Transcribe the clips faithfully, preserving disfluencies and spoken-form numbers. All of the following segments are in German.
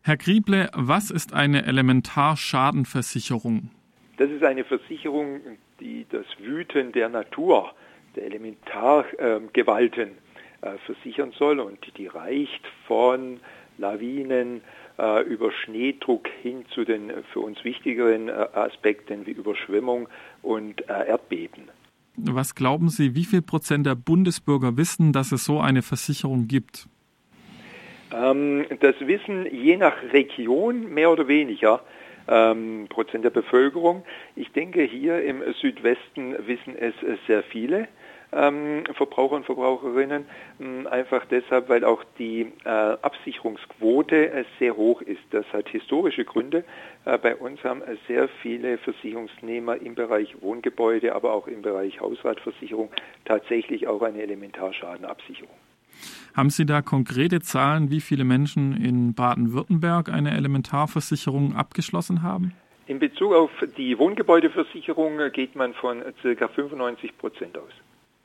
Herr Grieble, was ist eine Elementarschadenversicherung? Das ist eine Versicherung, die das Wüten der Natur, der Elementargewalten äh, versichern soll und die reicht von Lawinen äh, über Schneedruck hin zu den für uns wichtigeren äh, Aspekten wie Überschwemmung und äh, Erdbeben. Was glauben Sie, wie viel Prozent der Bundesbürger wissen, dass es so eine Versicherung gibt? Ähm, das wissen je nach Region mehr oder weniger ähm, Prozent der Bevölkerung. Ich denke, hier im Südwesten wissen es sehr viele ähm, Verbraucher und Verbraucherinnen, ähm, einfach deshalb, weil auch die äh, Absicherungsquote äh, sehr hoch ist. Das hat historische Gründe. Äh, bei uns haben äh, sehr viele Versicherungsnehmer im Bereich Wohngebäude, aber auch im Bereich Hausratversicherung tatsächlich auch eine Elementarschadenabsicherung. Haben Sie da konkrete Zahlen, wie viele Menschen in Baden-Württemberg eine Elementarversicherung abgeschlossen haben? In Bezug auf die Wohngebäudeversicherung geht man von ca. fünfundneunzig Prozent aus.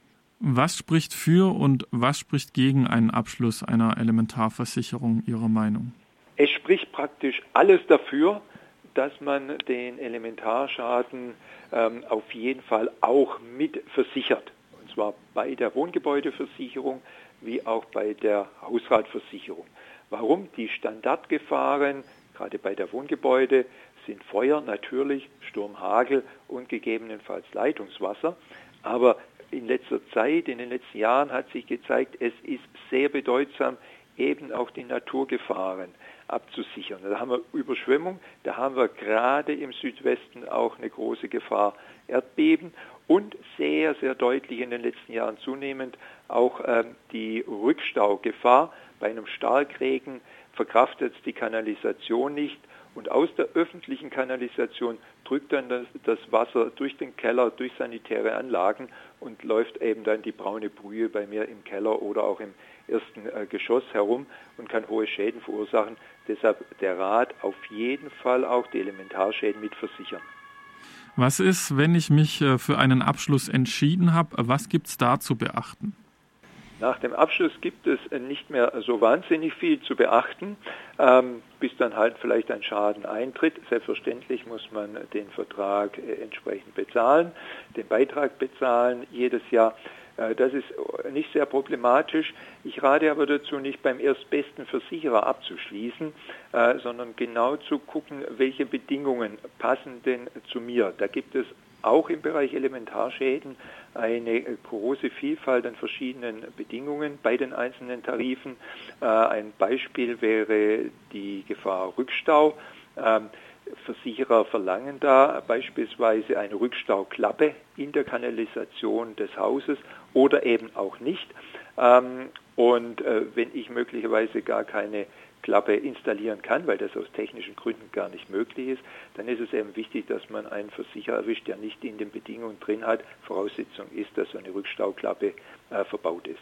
Was spricht für und was spricht gegen einen Abschluss einer Elementarversicherung Ihrer Meinung? Es spricht praktisch alles dafür, dass man den Elementarschaden ähm, auf jeden Fall auch mit versichert. Und zwar bei der Wohngebäudeversicherung wie auch bei der Hausratversicherung. Warum? Die Standardgefahren, gerade bei der Wohngebäude, sind Feuer natürlich, Sturm, Hagel und gegebenenfalls Leitungswasser. Aber in letzter Zeit, in den letzten Jahren hat sich gezeigt, es ist sehr bedeutsam, eben auch die Naturgefahren abzusichern. Da haben wir Überschwemmung, da haben wir gerade im Südwesten auch eine große Gefahr Erdbeben und sehr, sehr deutlich in den letzten Jahren zunehmend auch ähm, die Rückstaugefahr. Bei einem Starkregen verkraftet die Kanalisation nicht und aus der öffentlichen Kanalisation drückt dann das, das Wasser durch den Keller, durch sanitäre Anlagen und läuft eben dann die braune Brühe bei mir im Keller oder auch im ersten äh, Geschoss herum und kann hohe Schäden verursachen. Deshalb der Rat, auf jeden Fall auch die Elementarschäden mit versichern. Was ist, wenn ich mich für einen Abschluss entschieden habe? Was gibt es da zu beachten? Nach dem Abschluss gibt es nicht mehr so wahnsinnig viel zu beachten, ähm, bis dann halt vielleicht ein Schaden eintritt. Selbstverständlich muss man den Vertrag äh, entsprechend bezahlen, den Beitrag bezahlen jedes Jahr. Äh, das ist nicht sehr problematisch. Ich rate aber dazu, nicht beim erstbesten Versicherer abzuschließen, äh, sondern genau zu gucken, welche Bedingungen passen denn zu mir. Da gibt es auch im Bereich Elementarschäden eine große Vielfalt an verschiedenen Bedingungen bei den einzelnen Tarifen. Äh, ein Beispiel wäre die Gefahr Rückstau. Ähm, Versicherer verlangen da beispielsweise eine Rückstauklappe in der Kanalisation des Hauses oder eben auch nicht. Ähm, und äh, wenn ich möglicherweise gar keine Klappe installieren kann, weil das aus technischen Gründen gar nicht möglich ist, dann ist es eben wichtig, dass man einen Versicherer erwischt, der nicht in den Bedingungen drin hat. Voraussetzung ist, dass so eine Rückstauklappe äh, verbaut ist.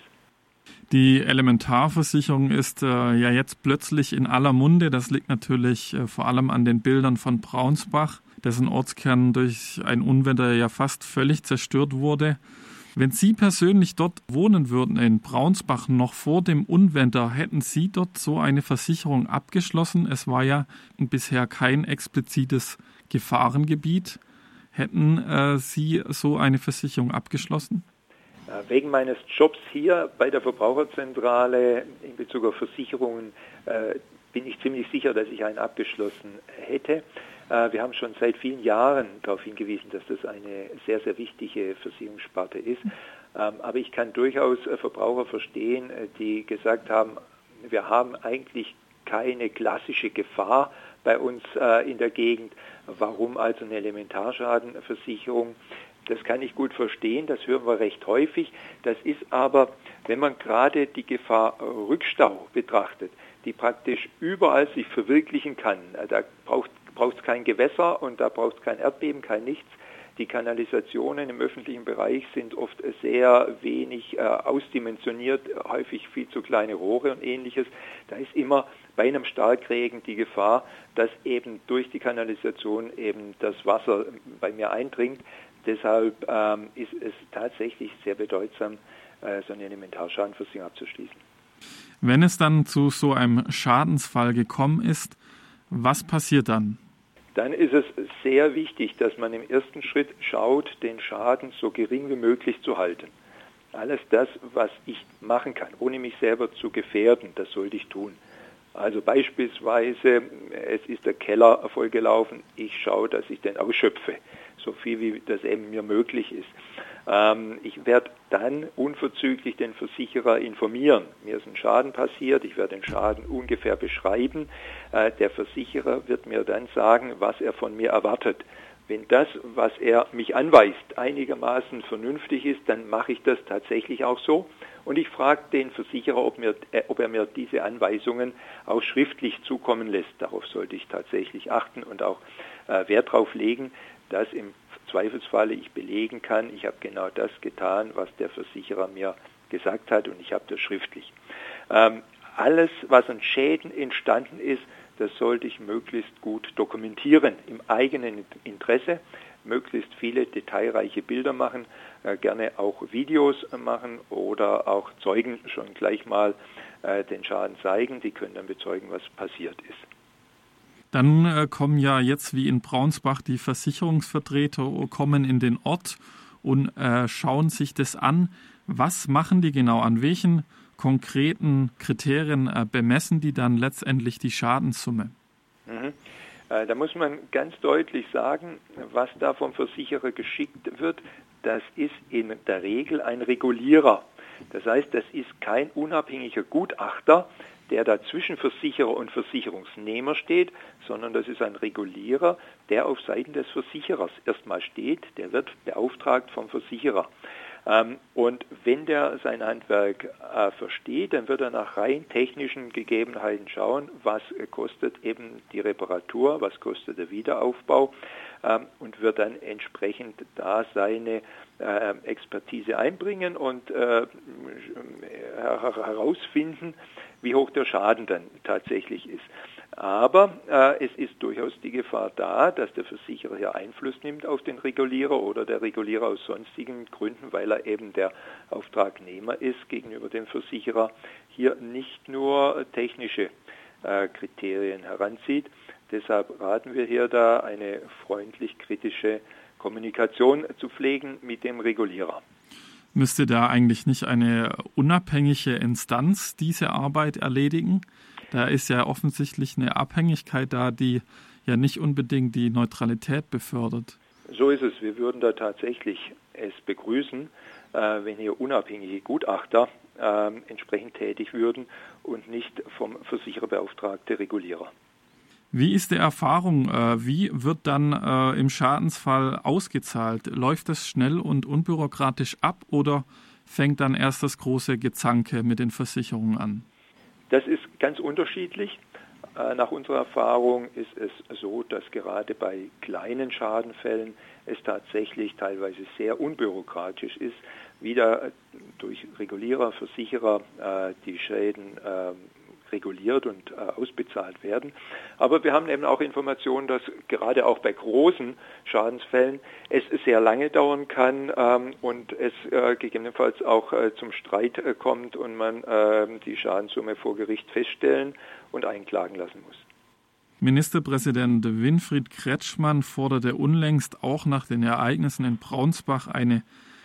Die Elementarversicherung ist äh, ja jetzt plötzlich in aller Munde. Das liegt natürlich äh, vor allem an den Bildern von Braunsbach, dessen Ortskern durch ein Unwetter ja fast völlig zerstört wurde. Wenn Sie persönlich dort wohnen würden, in Braunsbach, noch vor dem Unwetter, hätten Sie dort so eine Versicherung abgeschlossen? Es war ja bisher kein explizites Gefahrengebiet. Hätten äh, Sie so eine Versicherung abgeschlossen? Wegen meines Jobs hier bei der Verbraucherzentrale in Bezug auf Versicherungen äh, bin ich ziemlich sicher, dass ich einen abgeschlossen hätte. Äh, wir haben schon seit vielen Jahren darauf hingewiesen, dass das eine sehr, sehr wichtige Versicherungssparte ist. Ähm, aber ich kann durchaus äh, Verbraucher verstehen, äh, die gesagt haben, wir haben eigentlich keine klassische Gefahr bei uns äh, in der Gegend. Warum also eine Elementarschadenversicherung? Das kann ich gut verstehen, das hören wir recht häufig. Das ist aber, wenn man gerade die Gefahr Rückstau betrachtet, die praktisch überall sich verwirklichen kann. Da braucht es kein Gewässer und da braucht es kein Erdbeben, kein nichts. Die Kanalisationen im öffentlichen Bereich sind oft sehr wenig äh, ausdimensioniert, häufig viel zu kleine Rohre und ähnliches. Da ist immer bei einem Starkregen die Gefahr, dass eben durch die Kanalisation eben das Wasser bei mir eindringt. Deshalb ähm, ist es tatsächlich sehr bedeutsam, äh, so eine Elementarschadenversicherung abzuschließen. Wenn es dann zu so einem Schadensfall gekommen ist, was passiert dann? Dann ist es sehr wichtig, dass man im ersten Schritt schaut, den Schaden so gering wie möglich zu halten. Alles das, was ich machen kann, ohne mich selber zu gefährden, das sollte ich tun. Also beispielsweise, es ist der Keller vollgelaufen, ich schaue, dass ich den ausschöpfe, so viel wie das eben mir möglich ist. Ähm, ich werde dann unverzüglich den Versicherer informieren. Mir ist ein Schaden passiert, ich werde den Schaden ungefähr beschreiben. Äh, der Versicherer wird mir dann sagen, was er von mir erwartet. Wenn das, was er mich anweist, einigermaßen vernünftig ist, dann mache ich das tatsächlich auch so. Und ich frage den Versicherer, ob, mir, äh, ob er mir diese Anweisungen auch schriftlich zukommen lässt. Darauf sollte ich tatsächlich achten und auch äh, Wert darauf legen, dass im Zweifelsfalle ich belegen kann, ich habe genau das getan, was der Versicherer mir gesagt hat, und ich habe das schriftlich. Ähm, alles, was an Schäden entstanden ist, das sollte ich möglichst gut dokumentieren, im eigenen Interesse, möglichst viele detailreiche Bilder machen, äh, gerne auch Videos machen oder auch Zeugen schon gleich mal äh, den Schaden zeigen, die können dann bezeugen, was passiert ist. Dann äh, kommen ja jetzt wie in Braunsbach die Versicherungsvertreter, kommen in den Ort und äh, schauen sich das an. Was machen die genau? An welchen konkreten Kriterien äh, bemessen die dann letztendlich die Schadenssumme? Mhm. Äh, da muss man ganz deutlich sagen, was da vom Versicherer geschickt wird, das ist in der Regel ein Regulierer. Das heißt, das ist kein unabhängiger Gutachter, der da zwischen Versicherer und Versicherungsnehmer steht, sondern das ist ein Regulierer, der auf Seiten des Versicherers erstmal steht, der wird beauftragt vom Versicherer. Ähm, und wenn der sein Handwerk äh, versteht, dann wird er nach rein technischen Gegebenheiten schauen, was äh, kostet eben die Reparatur, was kostet der Wiederaufbau, ähm, und wird dann entsprechend da seine äh, Expertise einbringen und äh, herausfinden, wie hoch der Schaden dann tatsächlich ist. Aber äh, es ist durchaus die Gefahr da, dass der Versicherer hier Einfluss nimmt auf den Regulierer oder der Regulierer aus sonstigen Gründen, weil er eben der Auftragnehmer ist gegenüber dem Versicherer, hier nicht nur technische äh, Kriterien heranzieht. Deshalb raten wir hier da, eine freundlich-kritische Kommunikation zu pflegen mit dem Regulierer. Müsste da eigentlich nicht eine unabhängige Instanz diese Arbeit erledigen? Da ist ja offensichtlich eine Abhängigkeit da, die ja nicht unbedingt die Neutralität befördert. So ist es. Wir würden da tatsächlich es begrüßen, äh, wenn hier unabhängige Gutachter äh, entsprechend tätig würden und nicht vom Versicherer beauftragte Regulierer. Wie ist die Erfahrung? Wie wird dann äh, im Schadensfall ausgezahlt? Läuft das schnell und unbürokratisch ab oder fängt dann erst das große Gezanke mit den Versicherungen an? Das ist ganz unterschiedlich. Äh, nach unserer Erfahrung ist es so, dass gerade bei kleinen Schadenfällen es tatsächlich teilweise sehr unbürokratisch ist, wieder durch Regulierer, Versicherer äh, die Schäden äh, reguliert und äh, ausbezahlt werden. Aber wir haben eben auch Informationen, dass gerade auch bei großen Schadensfällen es sehr lange dauern kann ähm, und es äh, gegebenenfalls auch äh, zum Streit äh, kommt und man äh, die Schadenssumme vor Gericht feststellen und einklagen lassen muss. Ministerpräsident Winfried Kretschmann forderte unlängst auch nach den Ereignissen in Braunsbach eine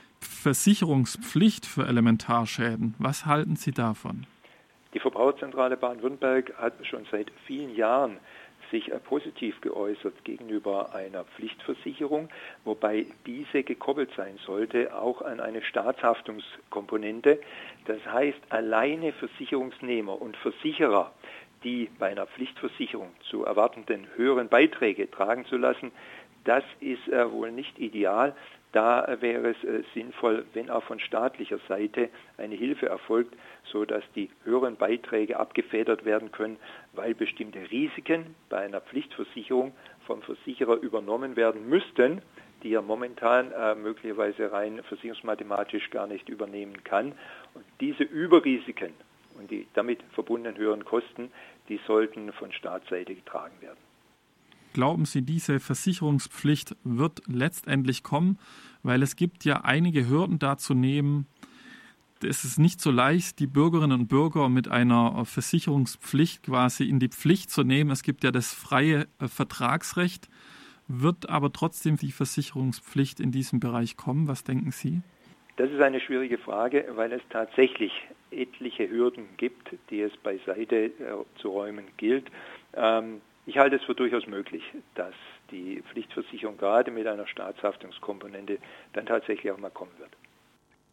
Versicherungspflicht für Elementarschäden. Was halten Sie davon? Die Verbraucherzentrale Baden-Württemberg hat schon seit vielen Jahren sich positiv geäußert gegenüber einer Pflichtversicherung, wobei diese gekoppelt sein sollte auch an eine Staatshaftungskomponente. Das heißt, alleine Versicherungsnehmer und Versicherer, die bei einer Pflichtversicherung zu erwartenden höheren Beiträge tragen zu lassen, das ist äh, wohl nicht ideal. Da wäre es äh, sinnvoll, wenn auch von staatlicher Seite eine Hilfe erfolgt, sodass die höheren Beiträge abgefedert werden können, weil bestimmte Risiken bei einer Pflichtversicherung vom Versicherer übernommen werden müssten, die er momentan äh, möglicherweise rein versicherungsmathematisch gar nicht übernehmen kann. Und diese Überrisiken und die damit verbundenen höheren Kosten, die sollten von Staatsseite getragen werden. Glauben Sie, diese Versicherungspflicht wird letztendlich kommen? Weil es gibt ja einige Hürden da zu nehmen. es ist nicht so leicht, die Bürgerinnen und Bürger mit einer Versicherungspflicht quasi in die Pflicht zu nehmen. Es gibt ja das freie Vertragsrecht. Wird aber trotzdem die Versicherungspflicht in diesem Bereich kommen? Was denken Sie? Das ist eine schwierige Frage, weil es tatsächlich etliche Hürden gibt, die es beiseite äh, zu räumen gilt. Ähm, ich halte es für durchaus möglich, dass die Pflichtversicherung gerade mit einer Staatshaftungskomponente dann tatsächlich auch mal kommen wird.